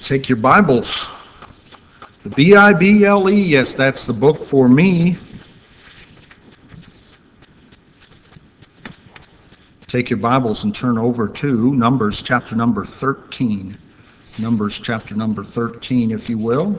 Take your Bibles. The Bible, yes, that's the book for me. Take your Bibles and turn over to Numbers chapter number 13. Numbers chapter number 13, if you will.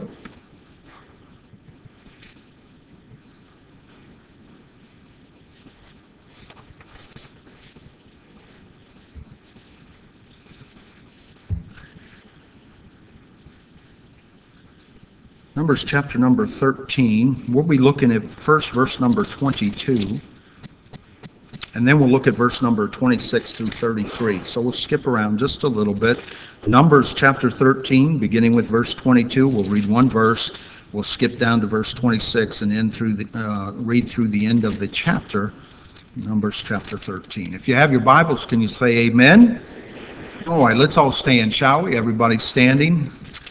Numbers chapter number 13. We'll be looking at first verse number 22. And then we'll look at verse number 26 through 33. So we'll skip around just a little bit. Numbers chapter 13, beginning with verse 22. We'll read one verse. We'll skip down to verse 26 and read through the end of the chapter. Numbers chapter 13. If you have your Bibles, can you say amen? All right, let's all stand, shall we? Everybody standing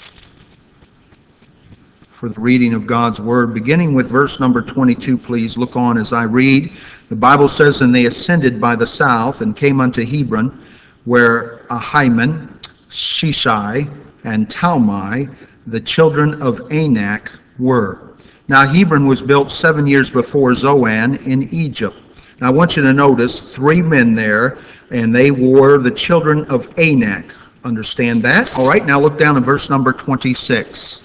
for the reading of God's Word. Beginning with verse number 22, please look on as I read. The Bible says, "And they ascended by the south and came unto Hebron, where Ahiman, Sheshai, and Talmai, the children of Anak, were. Now Hebron was built 7 years before Zoan in Egypt." Now I want you to notice 3 men there, and they were the children of Anak. Understand that? All right, now look down at verse number 26.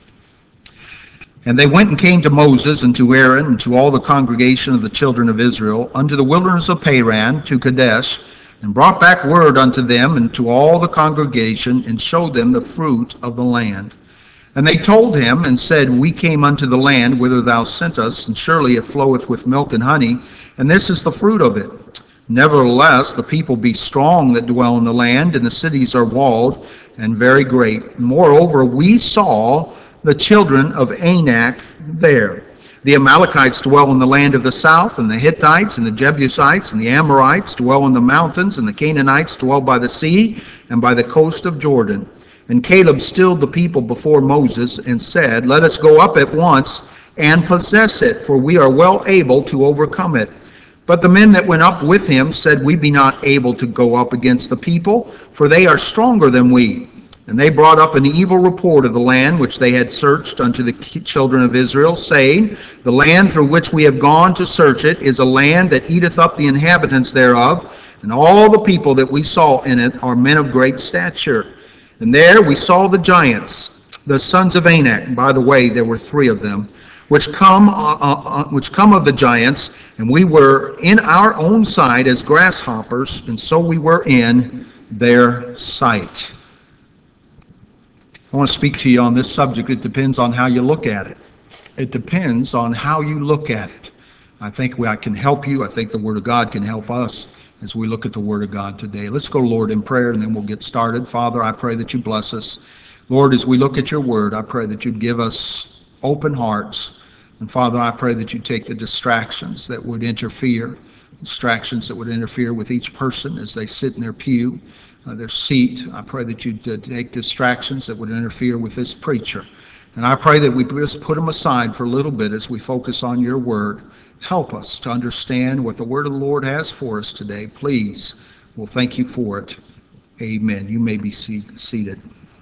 "And they went and came to Moses and to Aaron and to all the congregation of the children of Israel unto the wilderness of Paran to Kadesh, and brought back word unto them and to all the congregation, and showed them the fruit of the land. And they told him and said, We came unto the land whither thou sent us, and surely it floweth with milk and honey, and this is the fruit of it. Nevertheless, the people be strong that dwell in the land, and the cities are walled and very great. Moreover, we saw the children of Anak there. The Amalekites dwell in the land of the south, and the Hittites and the Jebusites and the Amorites dwell in the mountains, and the Canaanites dwell by the sea and by the coast of Jordan. And Caleb stilled the people before Moses and said, Let us go up at once and possess it, for we are well able to overcome it. But the men that went up with him said, We be not able to go up against the people, for they are stronger than we. And they brought up an evil report of the land which they had searched unto the children of Israel, saying, The land through which we have gone to search it is a land that eateth up the inhabitants thereof, and all the people that we saw in it are men of great stature. And there we saw the giants, the sons of Anak." By the way, there were 3 of them, which come of the giants, and we were in our own sight as grasshoppers, and so we were in their sight. I want to speak to you on this subject. It depends on how you look at it. It depends on how you look at it. I think I can help you. I think the Word of God can help us as we look at the Word of God today. Let's go, Lord, in prayer, and then we'll get started. Father, I pray that you bless us. Lord, as we look at your Word, I pray that you'd give us open hearts. And Father, I pray that you take the distractions that would interfere with each person as they sit in their pew, their seat. I pray that you'd take distractions that would interfere with this preacher. And I pray that we just put them aside for a little bit as we focus on your word. Help us to understand what the word of the Lord has for us today. Please, we'll thank you for it. Amen. You may be seated.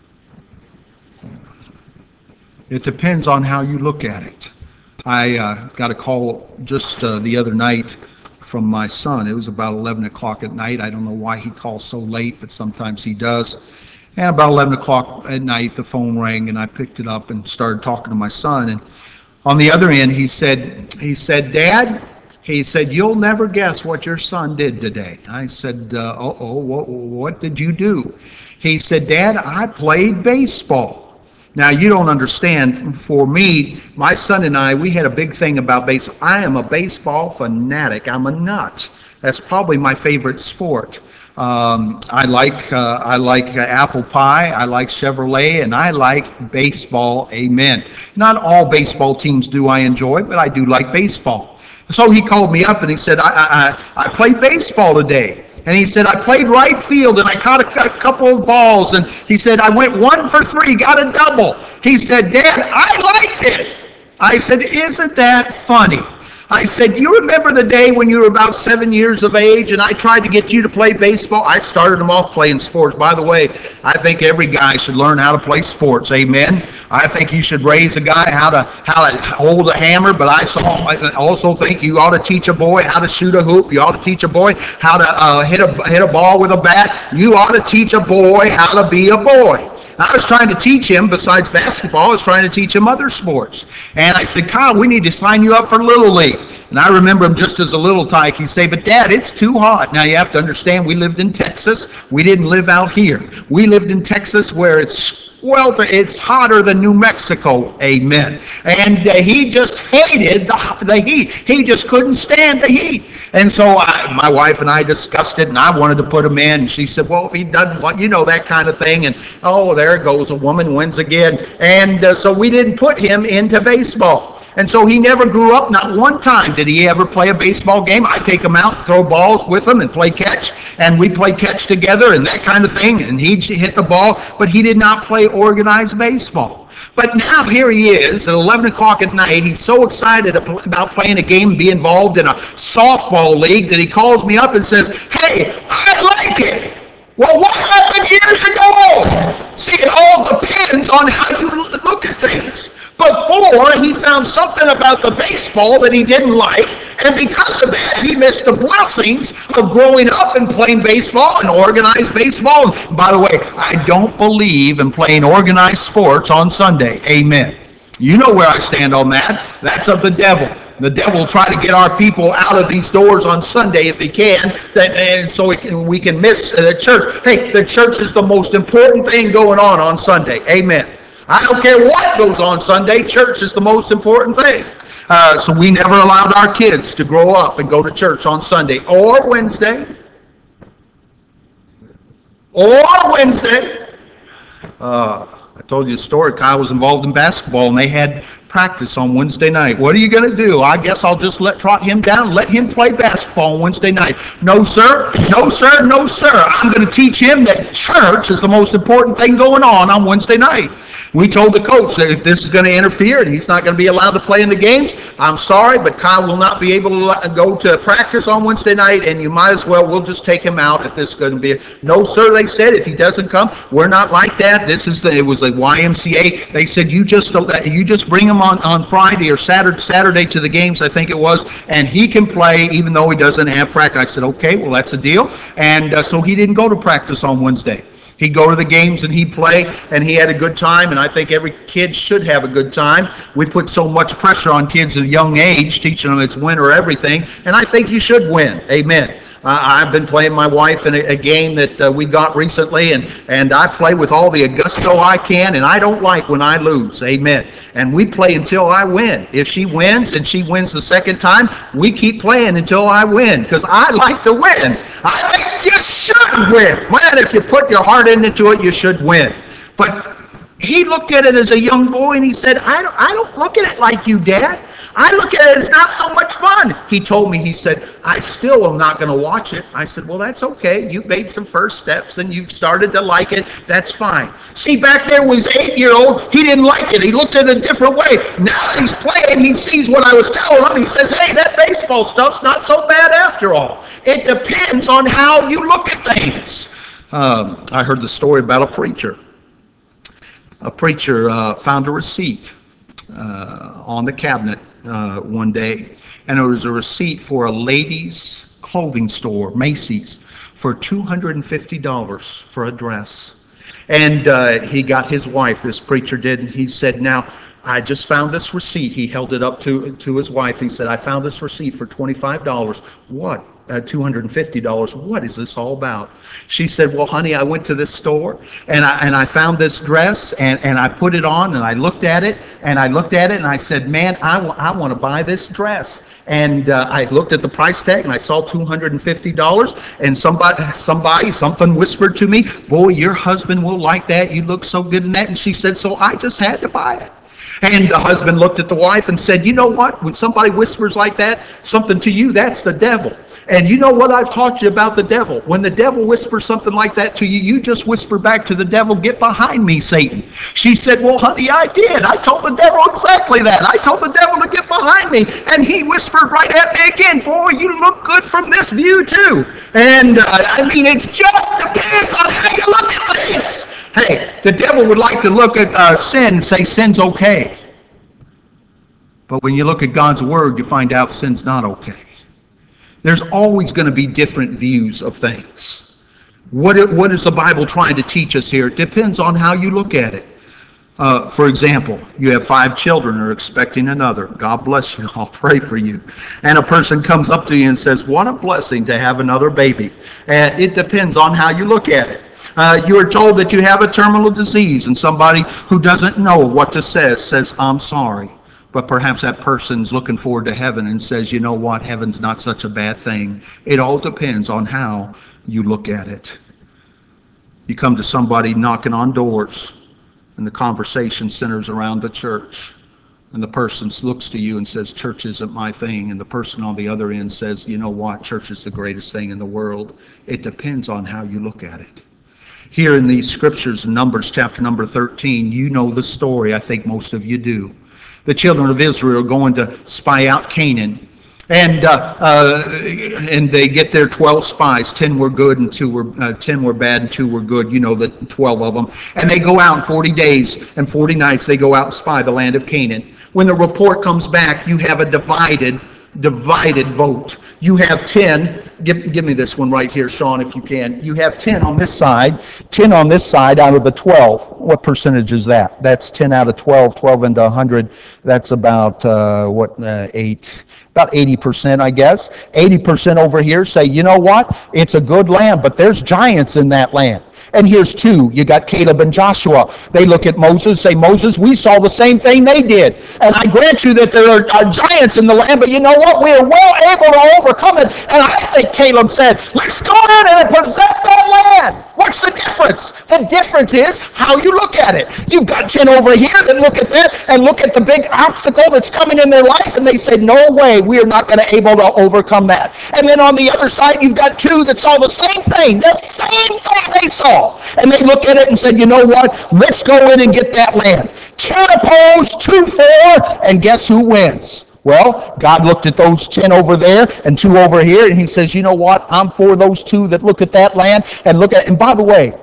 It depends on how you look at it. I got a call just the other night from my son. It was about 11 o'clock at night. I don't know why he calls so late, but sometimes he does. And about 11 o'clock at night, the phone rang, and I picked it up and started talking to my son. And on the other end, he said, "Dad," he said, "you'll never guess what your son did today." I said, what did you do? He said, "Dad, I played baseball." Now, you don't understand. For me, my son and I, we had a big thing about baseball. I am a baseball fanatic. I'm a nut. That's probably my favorite sport. I like apple pie. I like Chevrolet, and I like baseball. Amen. Not all baseball teams do I enjoy, but I do like baseball. So he called me up and he said, I played baseball today. And he said, I played right field and I caught a couple of balls. And he said, I went 1 for 3, got a double. He said, Dad, I liked it. I said, isn't that funny? I said, you remember the day when you were about 7 years of age and I tried to get you to play baseball? I started them off playing sports. By the way, I think every guy should learn how to play sports. Amen. I think you should raise a guy how to hold a hammer, but I also think you ought to teach a boy how to shoot a hoop. You ought to teach a boy how to hit a ball with a bat. You ought to teach a boy how to be a boy. I was trying to teach him, besides basketball, I was trying to teach him other sports. And I said, Kyle, we need to sign you up for Little League. And I remember him just as a little tyke. He'd say, but Dad, it's too hot. Now you have to understand, we lived in Texas. We didn't live out here. We lived in Texas where it's hotter than New Mexico. Amen. And he just hated the heat. He just couldn't stand the heat. And so my wife and I discussed it, and I wanted to put him in. And she said, well, if he doesn't want, that kind of thing. And, oh, there it goes. A woman wins again. And so we didn't put him into baseball. And so he never grew up. Not one time did he ever play a baseball game. I take him out, throw balls with him, and play catch. And we play catch together and that kind of thing. And he'd hit the ball, but he did not play organized baseball. But now here he is at 11 o'clock at night. He's so excited about playing a game and be involved in a softball league that he calls me up and says, hey, I like it. Well, what happened years ago? See, it all depends on how you look at things. Before, he found something about the baseball that he didn't like, and because of that, he missed the blessings of growing up and playing baseball and organized baseball. And by the way, I don't believe in playing organized sports on Sunday. Amen. You know where I stand on that. That's of the devil. The devil will try to get our people out of these doors on Sunday if he can, and so we can miss the church. Hey, the church is the most important thing going on Sunday. Amen. I don't care what goes on Sunday. Church is the most important thing. So we never allowed our kids to grow up and go to church on Sunday or Wednesday. I told you a story. Kyle was involved in basketball, and they had practice on Wednesday night. What are you going to do? I guess I'll just trot him down, let him play basketball on Wednesday night. No, sir. No, sir. No, sir. I'm going to teach him that church is the most important thing going on Wednesday night. We told the coach that if this is going to interfere and he's not going to be allowed to play in the games, I'm sorry, but Kyle will not be able to go to practice on Wednesday night, and you might as well, we'll just take him out if this is going to be. No, sir, they said, if he doesn't come, we're not like that. It was a YMCA. They said, you just bring him on Friday or Saturday to the games, I think it was, and he can play even though he doesn't have practice. I said, okay, well, that's a deal. And so he didn't go to practice on Wednesday. He'd go to the games and he'd play, and he had a good time, and I think every kid should have a good time. We put so much pressure on kids at a young age, teaching them it's win or everything, and I think you should win. Amen. I've been playing my wife in a game that we got recently, and I play with all the gusto I can, and I don't like when I lose. Amen. And we play until I win. If she wins and she wins the second time, we keep playing until I win, because I like to win. I think you should win. Man, if you put your heart into it, you should win. But he looked at it as a young boy, and he said, I don't look at it like you, Dad. I look at it as not so much fun. He told me, he said, I still am not going to watch it. I said, well, that's okay. You made some first steps and you've started to like it. That's fine. See, back there when he was 8-year-old, he didn't like it. He looked at it a different way. Now that he's playing, he sees what I was telling him. He says, hey, that baseball stuff's not so bad after all. It depends on how you look at things. I heard the story about a preacher. A preacher found a receipt on the cabinet one day, and it was a receipt for a ladies' clothing store, Macy's, for $250 for a dress. And he got his wife, this preacher did, and he said, now, I just found this receipt. He held it up to his wife. He said, I found this receipt for $25. What? $250. What is this all about? She said, well, honey, I went to this store and I found this dress and I put it on and I looked at it and I said, man, I want to buy this dress. And I looked at the price tag and I saw $250, and something whispered to me, boy, your husband will like that. You look so good in that. And she said, so I just had to buy it. And the husband looked at the wife and said, you know what? When somebody whispers like that, something to you, that's the devil. And you know what I've taught you about the devil? When the devil whispers something like that to you, you just whisper back to the devil, get behind me, Satan. She said, well, honey, I did. I told the devil exactly that. I told the devil to get behind me. And he whispered right at me again, boy, you look good from this view too. And it just depends on how you look at things. Hey, the devil would like to look at sin and say sin's okay. But when you look at God's word, you find out sin's not okay. There's always going to be different views of things. What is the Bible trying to teach us here? It depends on how you look at it. For example, you have 5 children who are expecting another. God bless you. I'll pray for you. And a person comes up to you and says, what a blessing to have another baby. And it depends on how you look at it. You are told that you have a terminal disease, and somebody who doesn't know what to say says, I'm sorry. But perhaps that person's looking forward to heaven and says, you know what, heaven's not such a bad thing. It all depends on how you look at it. You come to somebody knocking on doors, and the conversation centers around the church. And the person looks to you and says, church isn't my thing. And the person on the other end says, you know what, church is the greatest thing in the world. It depends on how you look at it. Here in these scriptures, in Numbers chapter number 13, you know the story. I think most of you do. The children of Israel are going to spy out Canaan. And they get their 12 spies. 10 were good and 10 were bad and 2 were good. You know, the 12 of them. And they go out in 40 days and 40 nights. They go out and spy the land of Canaan. When the report comes back, you have a divided vote. You have 10. Give me this one right here, Sean, if you can. You have 10 on this side, 10 on this side out of the 12. What percentage is that? That's 10 out of 12, 12 into 100. That's about, 8? About 80%, I guess. 80% over here say, you know what? It's a good land, but there's giants in that land. And here's 2. You got Caleb and Joshua. They look at Moses, say, Moses, we saw the same thing they did. And I grant you that there are giants in the land, but you know what? We are well able to overcome it. And I think Caleb said, let's go in and possess that land. What's the difference? The difference is how you look at it. You've got 10 over here that look at that and look at the big obstacle that's coming in their life, and they say, no way, we are not going to able to overcome that. And then on the other side, you've got 2 that saw the same thing they saw. And they look at it and said, you know what? Let's go in and get that land. 10 opposed, 2 for, and guess who wins? Well, God looked at those 10 over there and 2 over here, and he says, you know what? I'm for those 2 that look at that land and look at it. And by the way,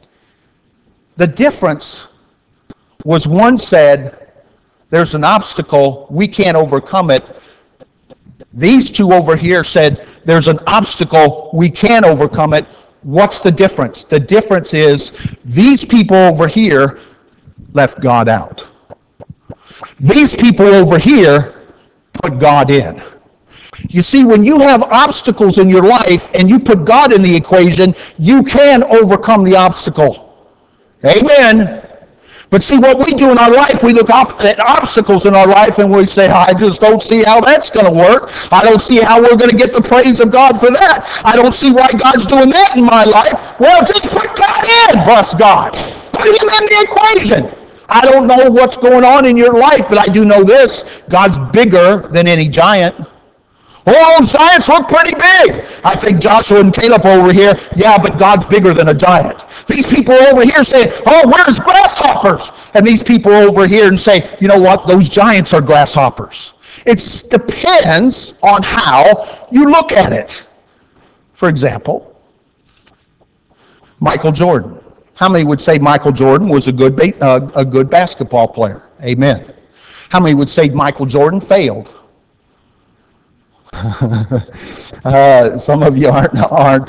the difference was one said, there's an obstacle, we can't overcome it. These 2 over here said, there's an obstacle, we can overcome it. What's the difference? The difference is these people over here left God out. These people over here put God in. You see, when you have obstacles in your life and you put God in the equation, you can overcome the obstacle. Amen. But see, what we do in our life, we look at obstacles in our life and we say, I just don't see how that's going to work. I don't see how we're going to get the praise of God for that. I don't see why God's doing that in my life. Well, just put God in, bless God. Put him in the equation. I don't know what's going on in your life, but I do know this. God's bigger than any giant. Oh, those giants look pretty big. I think Joshua and Caleb over here, yeah, but God's bigger than a giant. These people over here say, oh, where's grasshoppers? And these people over here and say, you know what, those giants are grasshoppers. It depends on how you look at it. For example, Michael Jordan. How many would say Michael Jordan was a good basketball player? Amen. How many would say Michael Jordan failed? Some of you aren't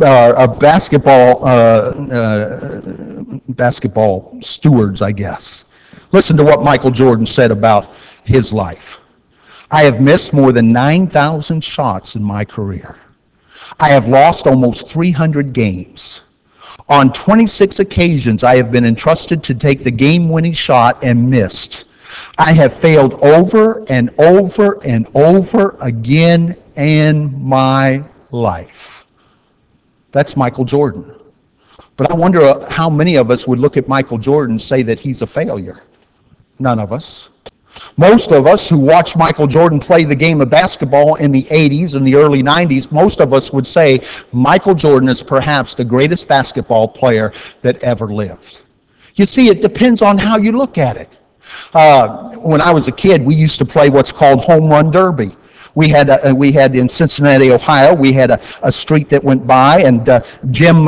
basketball stewards, I guess. Listen to what Michael Jordan said about his life. I have missed more than 9,000 shots in my career. I have lost almost 300 games. On 26 occasions, I have been entrusted to take the game-winning shot and missed. I have failed over and over and over again in my life. That's Michael Jordan. But I wonder how many of us would look at Michael Jordan and say that he's a failure. None of us. Most of us who watched Michael Jordan play the game of basketball in the 80s and the early 90s, most of us would say Michael Jordan is perhaps the greatest basketball player that ever lived. You see, it depends on how you look at it. When I was a kid, we used to play what's called home run derby. We had in Cincinnati, Ohio, we had a street that went by, and Jim,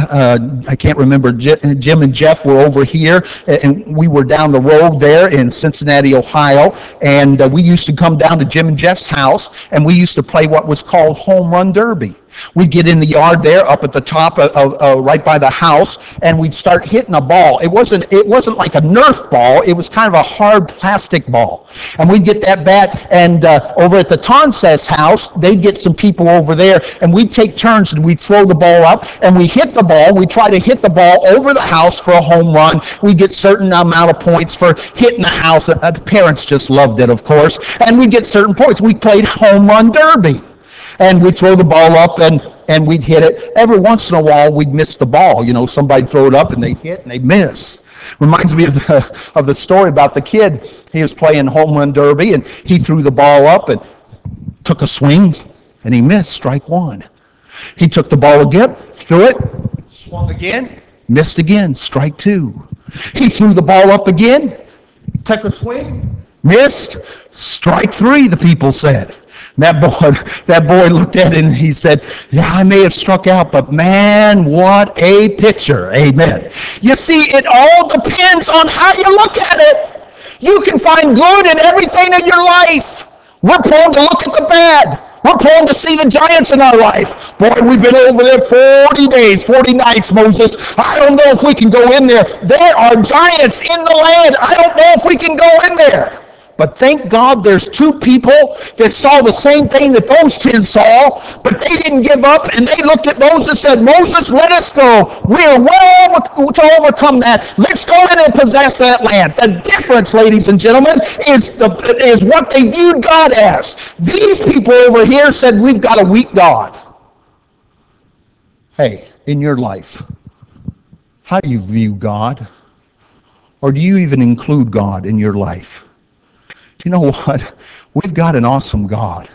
I can't remember, Jim and Jeff were over here, and we were down the road there in Cincinnati, Ohio, and we used to come down to Jim and Jeff's house, and we used to play what was called home run derby. We'd get in the yard there, up at the top of right by the house, and we'd start hitting a ball. It wasn't like a Nerf ball. It was kind of a hard plastic ball. And we'd get that bat, and over at the Tonsas house, they'd get some people over there, and we'd take turns, and we'd throw the ball up, and we hit the ball. We'd try to hit the ball over the house for a home run. We'd get certain amount of points for hitting the house. The parents just loved it, of course. And we'd get certain points. We played home run derby. And we'd throw the ball up, and we'd hit it. Every once in a while, we'd miss the ball. You know, somebody'd throw it up, and they'd hit, and they'd miss. Reminds me of the story about the kid. He was playing home run derby, and he threw the ball up and took a swing, and he missed, strike one. He took the ball again, threw it, swung again, missed again, strike two. He threw the ball up again, took a swing, missed, strike three, the people said. That boy looked at it and he said, yeah, I may have struck out, but man, what a pitcher. Amen. You see, it all depends on how you look at it. You can find good in everything in your life. We're prone to look at the bad. We're prone to see the giants in our life. Boy, we've been over there 40 days, 40 nights, Moses. I don't know if we can go in there. There are giants in the land. I don't know if we can go in there. But thank God there's two people that saw the same thing that those 10 saw, but they didn't give up, and they looked at Moses and said, Moses, let us go. We are well to overcome that. Let's go in and possess that land. The difference, ladies and gentlemen, is what they viewed God as. These people over here said, we've got a weak God. Hey, in your life, how do you view God? Or do you even include God in your life? You know what? We've got an awesome God.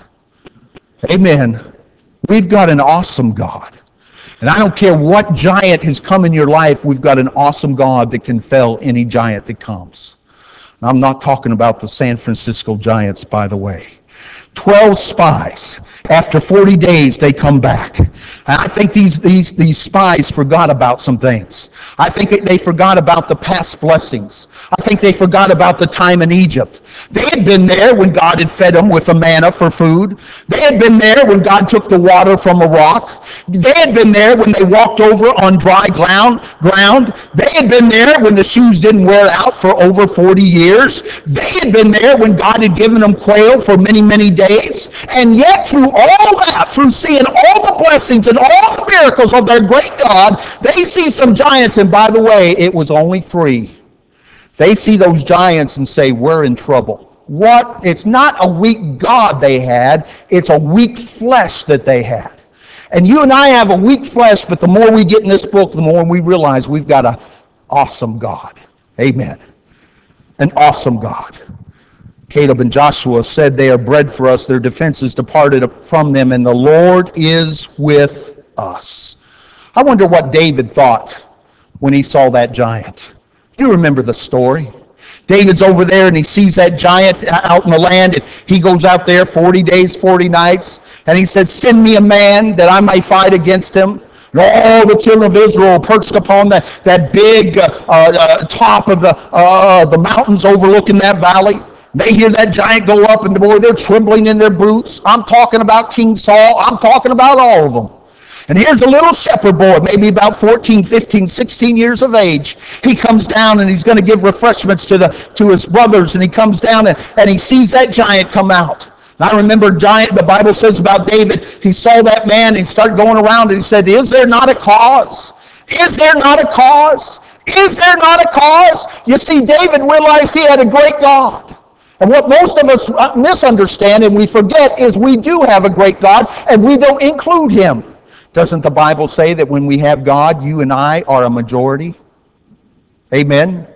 Amen. We've got an awesome God. And I don't care what giant has come in your life, we've got an awesome God that can fell any giant that comes. And I'm not talking about the San Francisco Giants, by the way. 12 spies. After 40 days, they come back. And I think these spies forgot about some things. I think they forgot about the past blessings. I think they forgot about the time in Egypt. They had been there when God had fed them with the manna for food. They had been there when God took the water from a rock. They had been there when they walked over on dry ground. They had been there when the shoes didn't wear out for over 40 years. They had been there when God had given them quail for many, many days. And yet through all that, through seeing all the blessings and all the miracles of their great God, they see some giants, and by the way, it was only 3. They see those giants and say, we're in trouble. What? It's not a weak God they had, it's a weak flesh that they had. And you and I have a weak flesh, but the more we get in this book, the more we realize we've got an awesome God. Amen. An awesome God. Caleb and Joshua said, they are bread for us, their defenses departed from them, and the Lord is with us. I wonder what David thought when he saw that giant. You remember the story. David's over there and he sees that giant out in the land, and he goes out there 40 days, 40 nights, and he says, send me a man that I may fight against him. And all the children of Israel perched upon that big top of the mountains overlooking that valley. They hear that giant go up, and boy, they're trembling in their boots. I'm talking about King Saul. I'm talking about all of them. And here's a little shepherd boy, maybe about 14, 15, 16 years of age. He comes down and he's going to give refreshments to his brothers. And he comes down and he sees that giant come out. And I remember giant, the Bible says about David, he saw that man and he started going around and he said, is there not a cause? Is there not a cause? Is there not a cause? You see, David realized he had a great God. And what most of us misunderstand and we forget is we do have a great God, and we don't include him. Doesn't the Bible say that when we have God, you and I are a majority? Amen.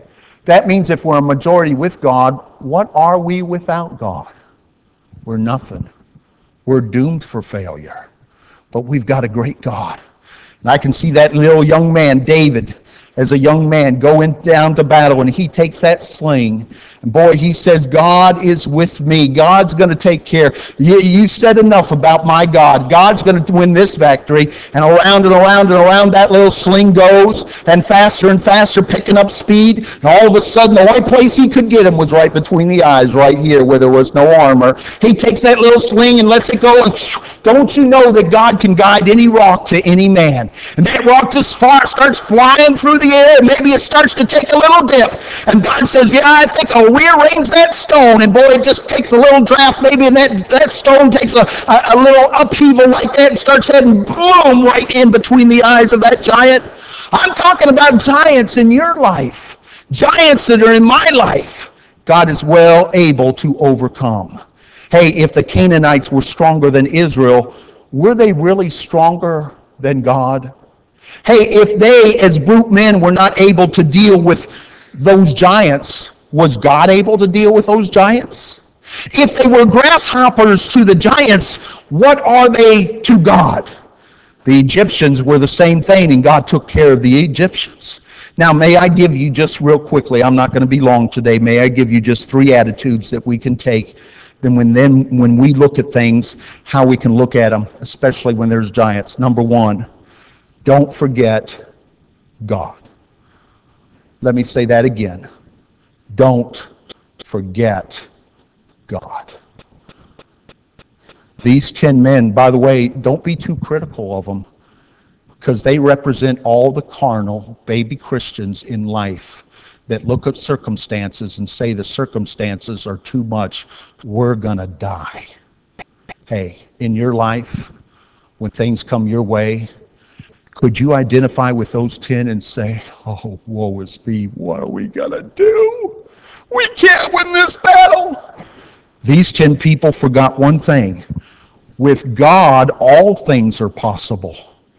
That means if we're a majority with God, what are we without God? We're nothing. We're doomed for failure. But we've got a great God. And I can see that little young man, David, as a young man going down to battle, and he takes that sling. And boy, he says, God is with me. God's going to take care. You said enough about my God. God's going to win this victory. And around and around and around that little sling goes, and faster, picking up speed. And all of a sudden, the only place he could get him was right between the eyes, right here, where there was no armor. He takes that little sling and lets it go, and don't you know that God can guide any rock to any man? And that rock just starts flying through the air, and maybe it starts to take a little dip. And God says, yeah, I think I'll rearrange that stone. And boy, it just takes a little draft maybe, and that stone takes a little upheaval like that and starts heading boom right in between the eyes of that giant. I'm talking about giants in your life, giants that are in my life. God is well able to overcome. Hey, if the Canaanites were stronger than Israel, were they really stronger than God? Hey, if they, as brute men, were not able to deal with those giants, was God able to deal with those giants? If they were grasshoppers to the giants, what are they to God? The Egyptians were the same thing, and God took care of the Egyptians. Now, may I give you just real quickly, I'm not going to be long today, may I give you just 3 attitudes that we can take when we look at things, how we can look at them, especially when there's giants. Number 1, don't forget God. Let me say that again. Don't forget God. These 10 men, by the way, don't be too critical of them, because they represent all the carnal baby Christians in life that look at circumstances and say the circumstances are too much. We're going to die. Hey, in your life, when things come your way, could you identify with those 10 and say, oh, woe is me, what are we going to do? We can't win this battle. These 10 people forgot one thing. With God, all things are possible.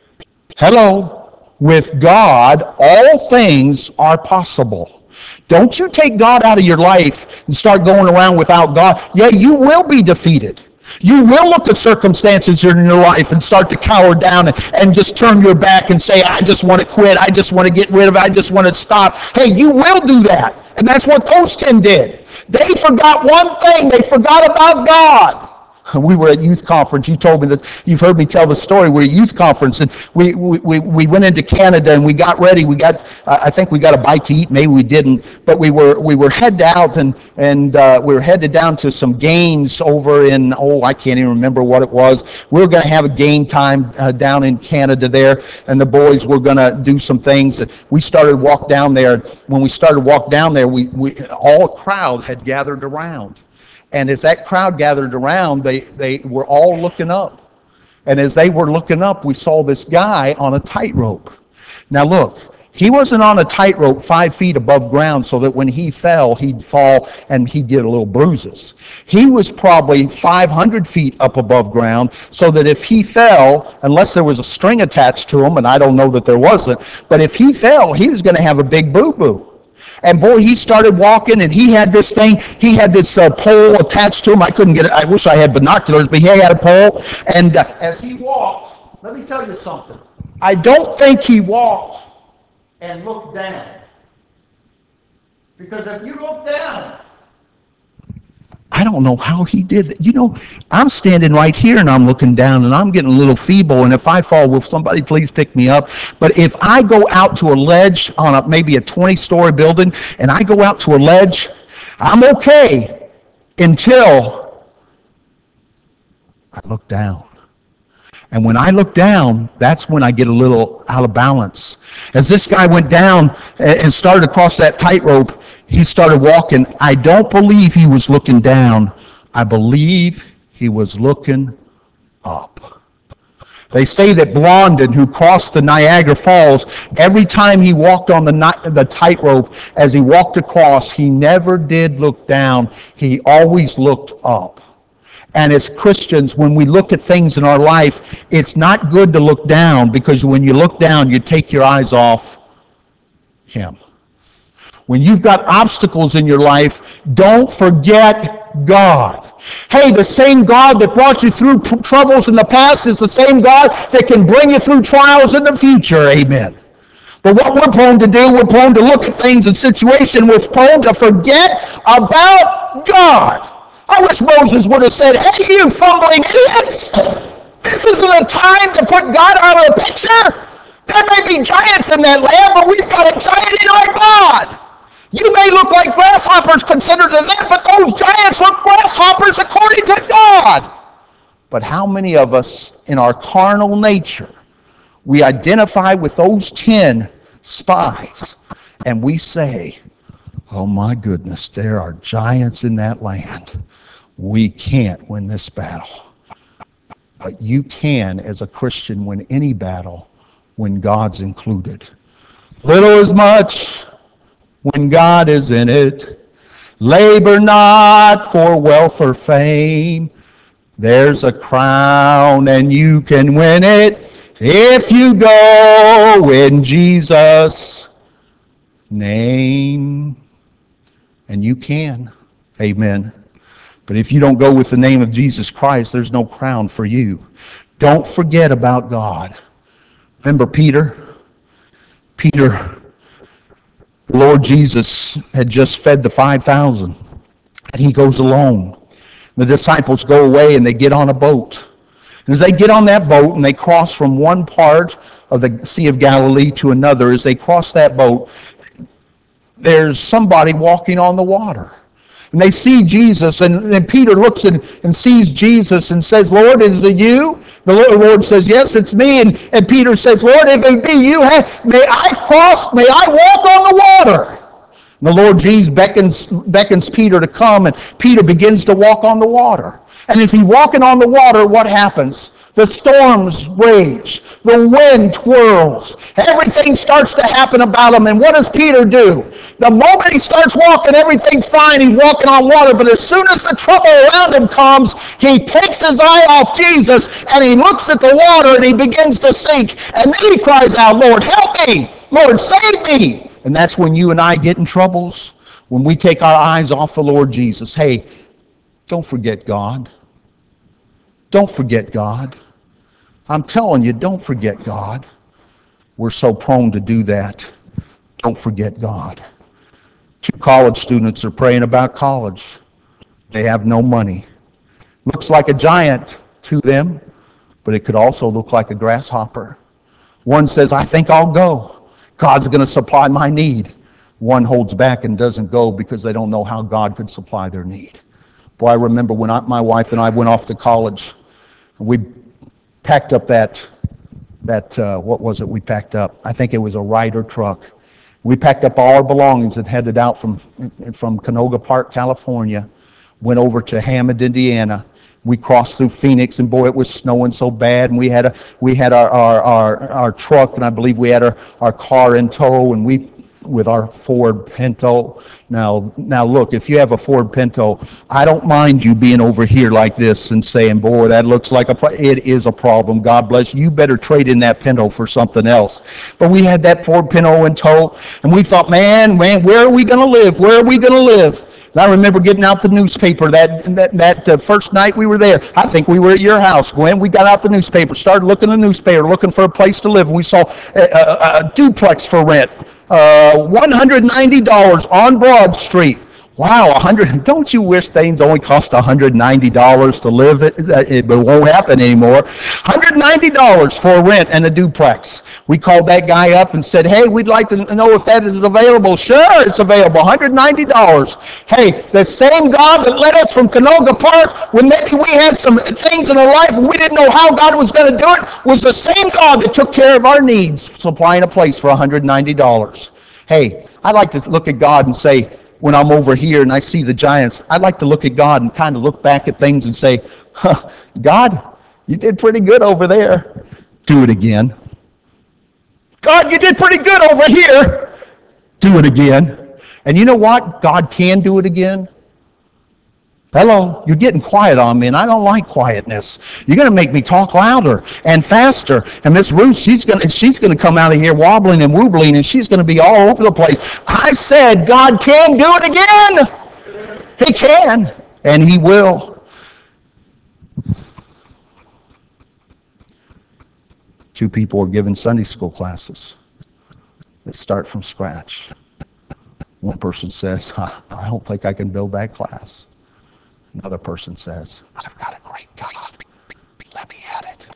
Hello. With God, all things are possible. Don't you take God out of your life and start going around without God. Yeah, you will be defeated. You will look at circumstances in your life and start to cower down and just turn your back and say, I just want to quit. I just want to get rid of it. I just want to stop. Hey, you will do that. And that's what those 10 did. They forgot one thing. They forgot about God. We were at youth conference. You told me that, you've heard me tell the story. We're at youth conference, and we went into Canada, and we got ready. I think we got a bite to eat. Maybe we didn't, but we were headed out, and we were headed down to some games over in, I can't even remember what it was. We were going to have a game time down in Canada there, and the boys were going to do some things. We started to walk down there. When we started to walk down there, we all a crowd had gathered around. And as that crowd gathered around, they were all looking up. And as they were looking up, we saw this guy on a tightrope. Now look, he wasn't on a tightrope 5 feet above ground so that when he fell, he'd fall and he'd get a little bruises. He was probably 500 feet up above ground so that if he fell, unless there was a string attached to him, and I don't know that there wasn't, but if he fell, he was going to have a big boo-boo. And boy, he started walking, and he had this pole attached to him. I couldn't get it. I wish I had binoculars, but he had a pole. And as he walked, let me tell you something. I don't think he walked and looked down. Because if you look down, I don't know how he did it. You know, I'm standing right here and I'm looking down and I'm getting a little feeble, and if I fall, will somebody please pick me up? But if I go out to a ledge on maybe a 20-story building and I go out to a ledge, I'm okay until I look down. And when I look down, that's when I get a little out of balance. As this guy went down and started across that tightrope, he started walking. I don't believe he was looking down. I believe he was looking up. They say that Blondin, who crossed the Niagara Falls, every time he walked on the tightrope, as he walked across, he never did look down. He always looked up. And as Christians, when we look at things in our life, it's not good to look down, because when you look down, you take your eyes off Him. When you've got obstacles in your life, don't forget God. Hey, the same God that brought you through troubles in the past is the same God that can bring you through trials in the future. Amen. But what we're prone to do, we're prone to look at things and situations, we're prone to forget about God. I wish Moses would have said, hey, you fumbling idiots, this isn't a time to put God out of the picture. There may be giants in that land, but we've got a giant in our God. You may look like grasshoppers considered to them, but those giants look grasshoppers according to God. But how many of us in our carnal nature, we identify with those 10 spies, and we say, oh my goodness, there are giants in that land. We can't win this battle. But you can, as a Christian, win any battle when God's included. Little is much when God is in it. Labor not for wealth or fame. There's a crown and you can win it if you go in Jesus' name. And you can. Amen. But if you don't go with the name of Jesus Christ, there's no crown for you. Don't forget about God. Remember Peter? Peter, the Lord Jesus had just fed the 5,000. And he goes alone. The disciples go away and they get on a boat. And as they get on that boat and they cross from one part of the Sea of Galilee to another, as they cross that boat, there's somebody walking on the water. And they see Jesus, and then Peter looks and sees Jesus and says, Lord, is it you? The Lord says, yes, it's me. And Peter says, Lord, if it be you, may I walk on the water? And the Lord Jesus beckons Peter to come, and Peter begins to walk on the water. And as he's walking on the water, what happens? The storms rage. The wind twirls. Everything starts to happen about him. And what does Peter do? The moment he starts walking, everything's fine. He's walking on water. But as soon as the trouble around him comes, he takes his eye off Jesus and he looks at the water and he begins to sink. And then he cries out, Lord, help me. Lord, save me. And that's when you and I get in troubles. When we take our eyes off the Lord Jesus. Hey, don't forget God. Don't forget God. I'm telling you, don't forget God. We're so prone to do that. Don't forget God. 2 college students are praying about college. They have no money. Looks like a giant to them, but it could also look like a grasshopper. One says, I think I'll go. God's going to supply my need. One holds back and doesn't go because they don't know how God could supply their need. Boy, I remember when my wife and I went off to college. We packed up that what was it we packed up? I think it was a Ryder truck. We packed up all our belongings and headed out from Canoga Park, California, went over to Hammond, Indiana. We crossed through Phoenix, and boy, it was snowing so bad. And we had our truck, and I believe we had our car in tow, and we with our Ford Pinto. Now look, if you have a Ford Pinto, I don't mind you being over here like this and saying, boy, that looks like it is a problem. God bless you. You better trade in that Pinto for something else. But we had that Ford Pinto in tow, and we thought, man, where are we going to live? Where are we going to live? And I remember getting out the newspaper that first night we were there. I think we were at your house, Gwen. We got out the newspaper, started looking at the newspaper, looking for a place to live. And we saw a duplex for rent, $190 on Broad Street. Wow, 100! Don't you wish things only cost $190 to live? It won't happen anymore. $190 for rent and a duplex. We called that guy up and said, hey, we'd like to know if that is available. Sure, it's available. $190. Hey, the same God that led us from Canoga Park when maybe we had some things in our life and we didn't know how God was going to do it was the same God that took care of our needs, supplying a place for $190. Hey, I like to look at God and say, when I'm over here and I see the giants, I'd like to look at God and kind of look back at things and say, God, you did pretty good over there. Do it again. God, you did pretty good over here. Do it again. And you know what? God can do it again. Hello, you're getting quiet on me, and I don't like quietness. You're going to make me talk louder and faster. And Miss Ruth, she's going to come out of here wobbling and wobbling, and she's going to be all over the place. I said God can do it again. He can, and He will. Two people are given Sunday school classes. They start from scratch. One person says, I don't think I can build that class. Another person says, I've got a great God. Let me at it.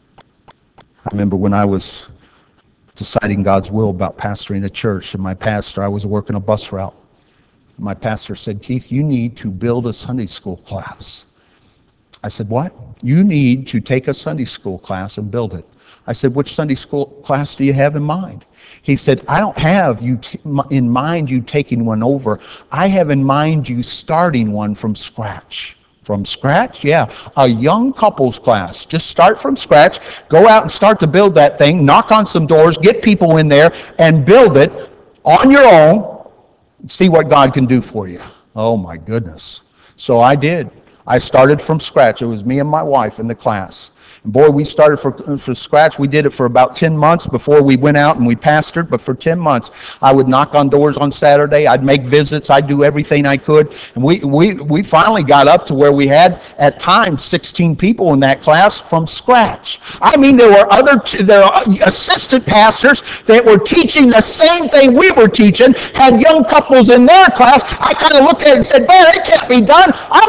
I remember when I was deciding God's will about pastoring a church, and I was working a bus route. My pastor said, Keith, you need to build a Sunday school class. I said, what? You need to take a Sunday school class and build it. I said, which Sunday school class do you have in mind? He said, I don't have you in mind you taking one over. I have in mind you starting one from scratch. From scratch? Yeah. A young couples class. Just start from scratch. Go out and start to build that thing. Knock on some doors. Get people in there and build it on your own. See what God can do for you. Oh my goodness. So I did. I started from scratch. It was me and my wife in the class. And boy, we started from scratch. We did it for about 10 months before we went out and we pastored. But for 10 months, I would knock on doors on Saturday. I'd make visits. I'd do everything I could. And we finally got up to where we had, at times, 16 people in that class from scratch. I mean, there were assistant pastors that were teaching the same thing we were teaching, had young couples in their class. I kind of looked at it and said, man, it can't be done.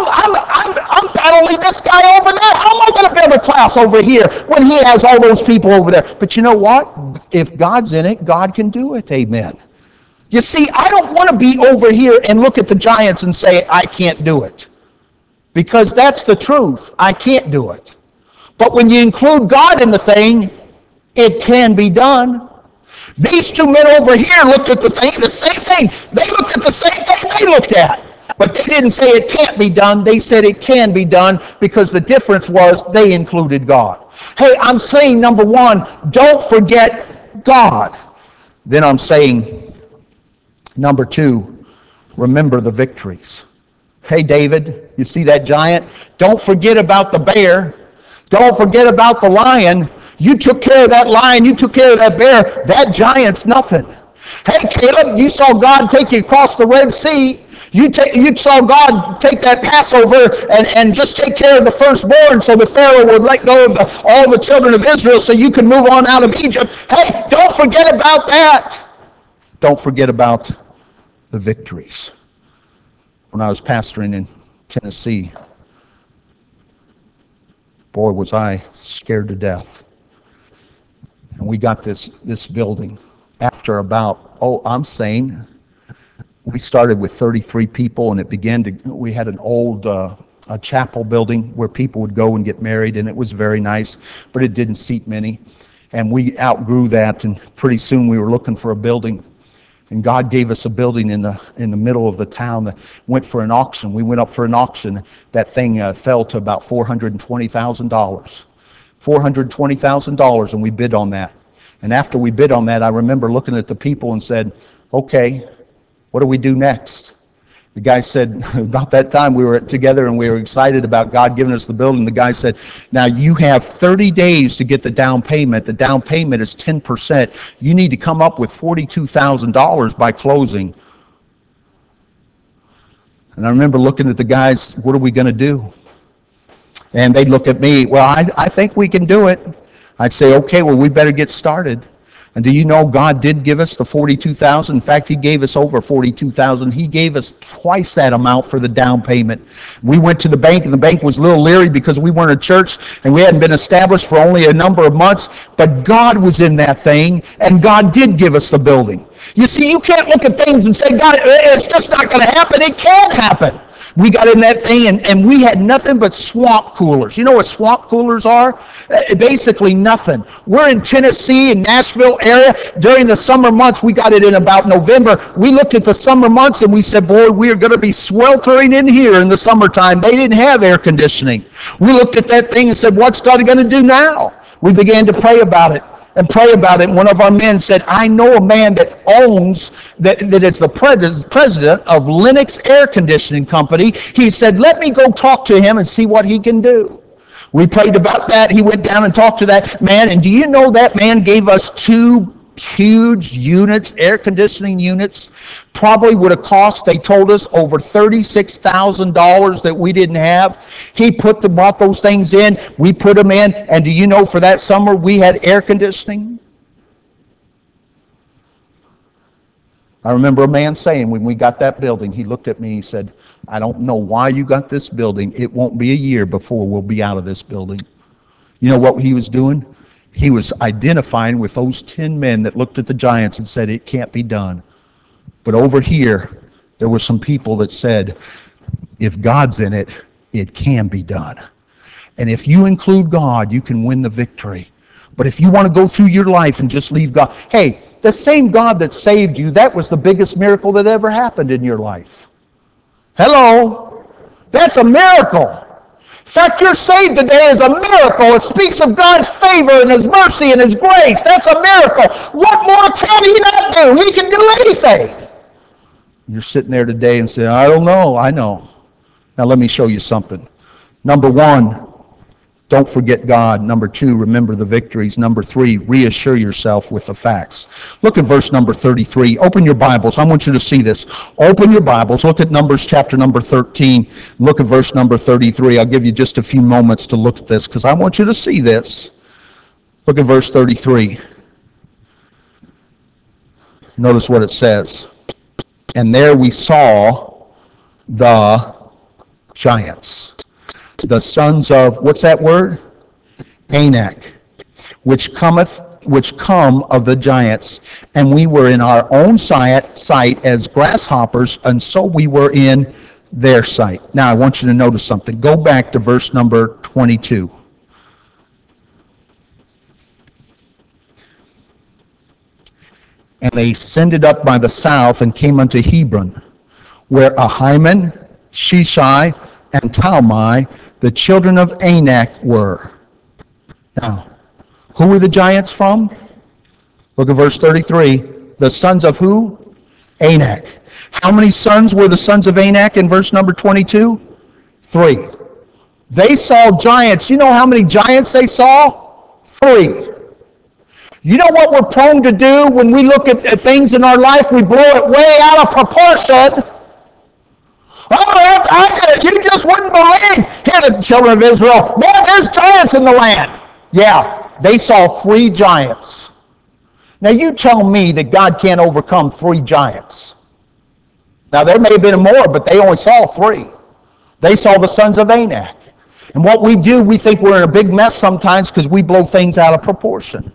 I'm battling this guy over there. How am I going to build a class over here when he has all those people over there? But you know what? If God's in it, God can do it. Amen. You see, I don't want to be over here and look at the giants and say, I can't do it. Because that's the truth. I can't do it. But when you include God in the thing, it can be done. These two men over here looked at the same thing. They looked at the same thing they looked at. But they didn't say it can't be done. They said it can be done, because the difference was they included God. Hey, I'm saying, number one, don't forget God. Then I'm saying, number two, remember the victories. Hey, David, you see that giant? Don't forget about the bear. Don't forget about the lion. You took care of that lion. You took care of that bear. That giant's nothing. Hey, Caleb, you saw God take you across the Red Sea. You saw God take that Passover and just take care of the firstborn so the Pharaoh would let go of all the children of Israel so you could move on out of Egypt. Hey, don't forget about that. Don't forget about the victories. When I was pastoring in Tennessee, boy, was I scared to death. And we got this building after about, we started with 33 people, and we had an old a chapel building where people would go and get married, and it was very nice, but it didn't seat many. And we outgrew that, and pretty soon we were looking for a building. And God gave us a building in the middle of the town that went for an auction. We went up for an auction. That thing fell to about $420,000. $420,000, and we bid on that. And after we bid on that, I remember looking at the people and said, okay, what do we do next? The guy said, about that time we were together and we were excited about God giving us the building. The guy said, now you have 30 days to get the down payment. The down payment is 10%. You need to come up with $42,000 by closing. And I remember looking at the guys, what are we going to do? And they'd look at me, well, I think we can do it. I'd say, okay, well, we better get started. And do you know God did give us the $42,000? In fact, He gave us over $42,000. He gave us twice that amount for the down payment. We went to the bank, and the bank was a little leery because we weren't a church and we hadn't been established for only a number of months. But God was in that thing, and God did give us the building. You see, you can't look at things and say, God, it's just not going to happen. It can happen. We got in that thing, and we had nothing but swamp coolers. You know what swamp coolers are? Basically nothing. We're in Tennessee, in Nashville area. During the summer months, we got it in about November. We looked at the summer months, and we said, boy, we're going to be sweltering in here in the summertime. They didn't have air conditioning. We looked at that thing and said, what's God going to do now? We began to pray about it. and pray about it. And one of our men said, I know a man that that is the president of Lennox Air Conditioning Company. He said, let me go talk to him and see what he can do. We prayed about that. He went down and talked to that man. And do you know that man gave us 2 huge units, air conditioning units? Probably would have cost, they told us, over $36,000 that we didn't have. He bought those things in. We put them in. And do you know, for that summer, we had air conditioning? I remember a man saying when we got that building, he looked at me and he said, I don't know why you got this building. It won't be a year before we'll be out of this building. You know what he was doing? He was identifying with those 10 men that looked at the giants and said, it can't be done. But over here, there were some people that said, if God's in it, it can be done. And if you include God, you can win the victory. But if you want to go through your life and just leave God, hey, the same God that saved you, that was the biggest miracle that ever happened in your life. Hello? That's a miracle. In fact, you're saved today is a miracle. It speaks of God's favor and His mercy and His grace. That's a miracle. What more can He not do? He can do anything. You're sitting there today and saying, I don't know. I know. Now let me show you something. Number 1, don't forget God. Number 2, remember the victories. Number 3, reassure yourself with the facts. Look at verse number 33. Open your Bibles. I want you to see this. Open your Bibles. Look at Numbers chapter number 13. Look at verse number 33. I'll give you just a few moments to look at this because I want you to see this. Look at verse 33. Notice what it says. And there we saw the giants. The sons of, what's that word? Anak, which come of the giants, and we were in our own sight as grasshoppers, and so we were in their sight. Now I want you to notice something. Go back to verse number 22. And they ascended up by the south and came unto Hebron, where Ahiman, Sheshai, and Talmai, the children of Anak, were. Now, who were the giants from? Look at verse 33. The sons of who? Anak. How many sons were the sons of Anak in verse number 22? 3. They saw giants. You know how many giants they saw? 3. You know what we're prone to do when we look at things in our life? We blow it way out of proportion. Oh, you just wouldn't believe. Here, the children of Israel, boy, there's giants in the land. Yeah, they saw 3 giants. Now, you tell me that God can't overcome 3 giants. Now, there may have been more, but they only saw 3. They saw the sons of Anak. And what we do, we think we're in a big mess sometimes because we blow things out of proportion.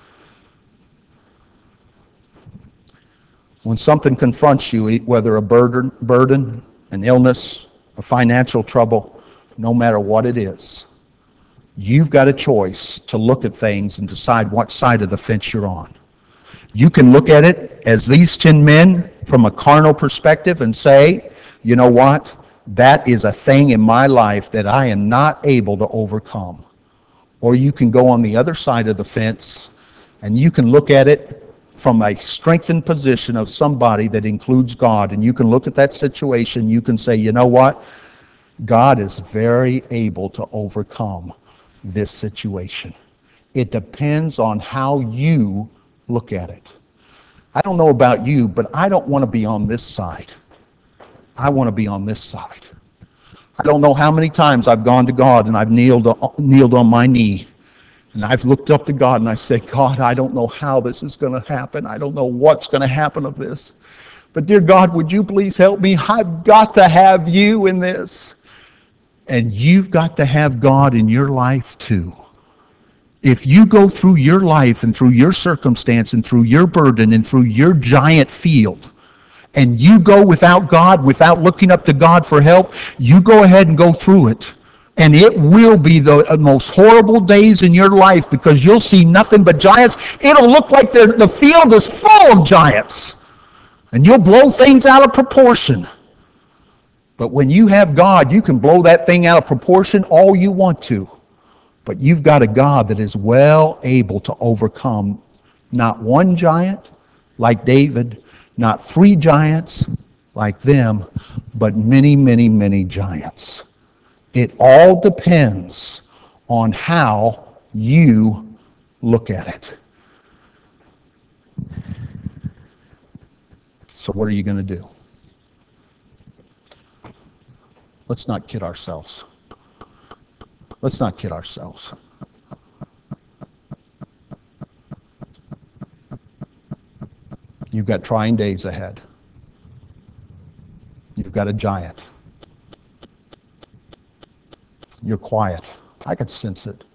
When something confronts you, whether a burden, an illness, a financial trouble, no matter what it is, you've got a choice to look at things and decide what side of the fence you're on. You can look at it as these 10 men from a carnal perspective and say, you know what? That is a thing in my life that I am not able to overcome. Or you can go on the other side of the fence and you can look at it from a strengthened position of somebody that includes God, and you can look at that situation, you can say, you know what? God is very able to overcome this situation. It depends on how you look at it. I don't know about you, but I don't want to be on this side. I want to be on this side. I don't know how many times I've gone to God and I've kneeled on my knee. And I've looked up to God and I said, God, I don't know how this is going to happen. I don't know what's going to happen of this. But dear God, would you please help me? I've got to have you in this. And you've got to have God in your life too. If you go through your life and through your circumstance and through your burden and through your giant field, and you go without God, without looking up to God for help, you go ahead and go through it. And it will be the most horrible days in your life because you'll see nothing but giants. It'll look like the field is full of giants. And you'll blow things out of proportion. But when you have God, you can blow that thing out of proportion all you want to. But you've got a God that is well able to overcome not one giant like David, not three giants like them, but many, many, many giants. It all depends on how you look at it. So what are you going to do? Let's not kid ourselves. Let's not kid ourselves. You've got trying days ahead. You've got a giant. You're quiet. I could sense it.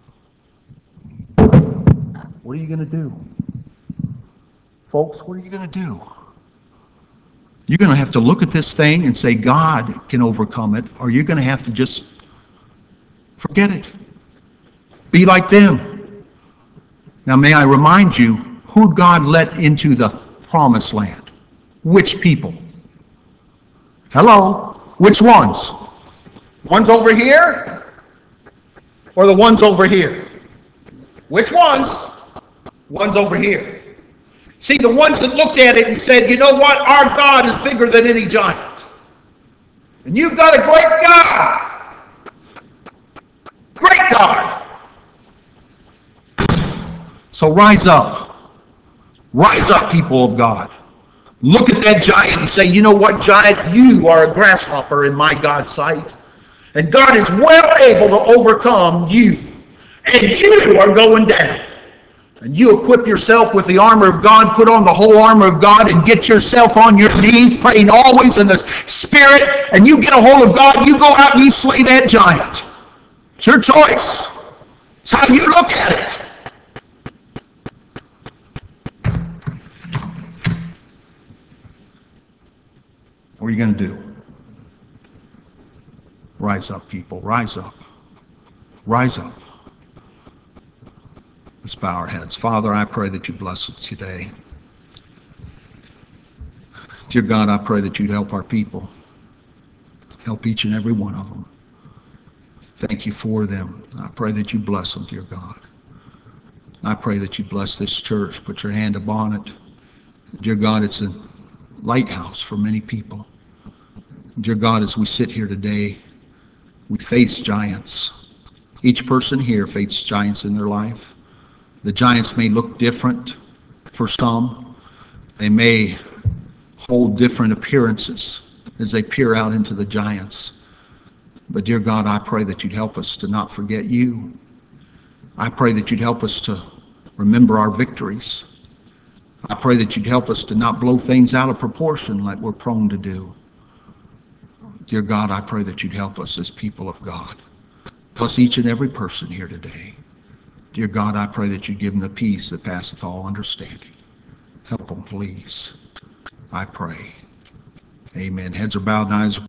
What are you going to do? Folks, what are you going to do? You're going to have to look at this thing and say, God can overcome it, or you're going to have to just forget it. Be like them. Now, may I remind you, who God let into the promised land? Which people? Hello? Which ones? Ones over here? Or the ones over here? Which ones? Ones over here. See, the ones that looked at it and said, you know what? Our God is bigger than any giant. And you've got a great God. Great God. So rise up. Rise up, people of God. Look at that giant and say, you know what, giant? You are a grasshopper in my God's sight. And God is well able to overcome you. And you are going down. And you equip yourself with the armor of God, put on the whole armor of God, and get yourself on your knees, praying always in the Spirit, and you get a hold of God, you go out and you slay that giant. It's your choice. It's how you look at it. What are you going to do? Rise up, people. Rise up. Rise up. Let's bow our heads. Father, I pray that you bless us today. Dear God, I pray that you'd help our people. Help each and every one of them. Thank you for them. I pray that you bless them, dear God. I pray that you bless this church. Put your hand upon it. Dear God, it's a lighthouse for many people. Dear God, as we sit here today, we face giants. Each person here faces giants in their life. The giants may look different for some. They may hold different appearances as they peer out into the giants. But dear God, I pray that you'd help us to not forget you. I pray that you'd help us to remember our victories. I pray that you'd help us to not blow things out of proportion like we're prone to do. Dear God, I pray that you'd help us as people of God. Plus each and every person here today. Dear God, I pray that you give them the peace that passeth all understanding. Help them, please. I pray. Amen. Heads are bowed and eyes are